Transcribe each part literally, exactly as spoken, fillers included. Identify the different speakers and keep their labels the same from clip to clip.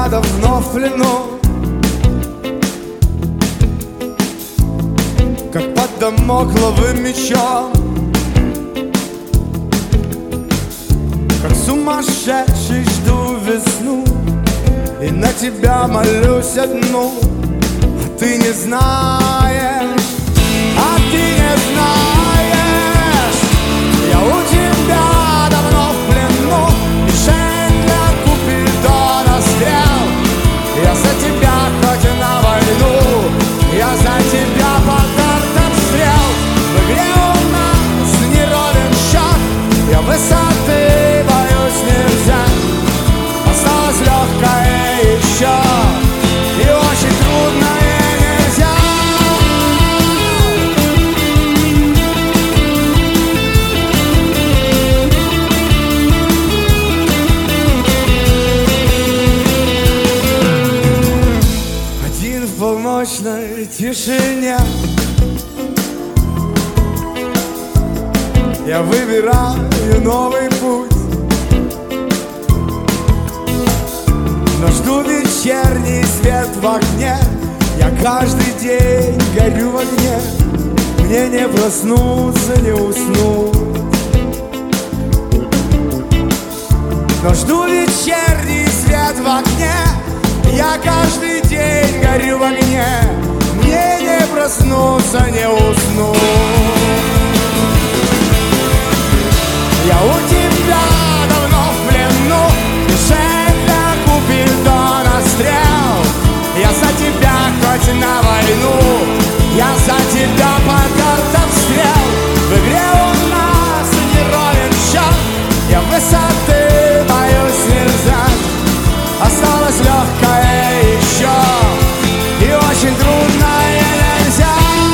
Speaker 1: тебя давно в плену, как под дамокловым мечом, как сумасшедший жду весну, и на тебя молюсь одну. А ты не знаешь, а ты не знаешь, я у тебя давно в плену, мишень для Купидона стрел. Я за тебя хоть на войну, я за тебя по картам стрел. В игре у нас не ровен счет, я высоты боюсь нельзя. Осталось легкое еще, и очень трудное нельзя. Один в полночной тишине я выбираю новый путь, но жду вечерний свет в окне. Я каждый день горю в огне, мне не проснуться, не уснуть. Но жду вечерний свет в окне, я каждый день горю в огне, мне не проснуться, не уснуть. Я у тебя давно в плену, мишень для Купидона стрел. Я за тебя хоть на войну, я за тебя по картам стрел. В игре у нас не ровен счет, я высоты боюсь нельзя. Осталось легкое еще, и очень трудное нельзя.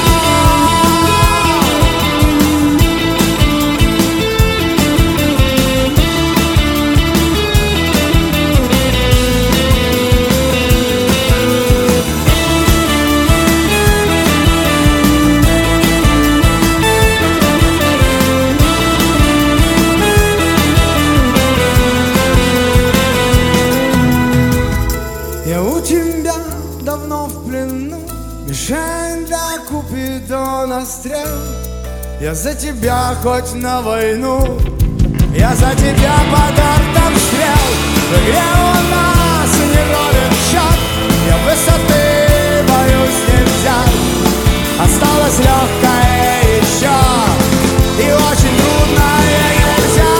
Speaker 1: Я у тебя давно в плену, мишень для Купидона стрел. Я за тебя хоть на войну, я за тебя по картам стрел. В игре у нас не ровен счет, я высоты боюсь нельзя. Осталось легкое еще, и очень трудное нельзя.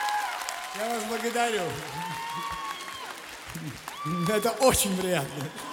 Speaker 1: Я вас благодарю. Это очень приятно.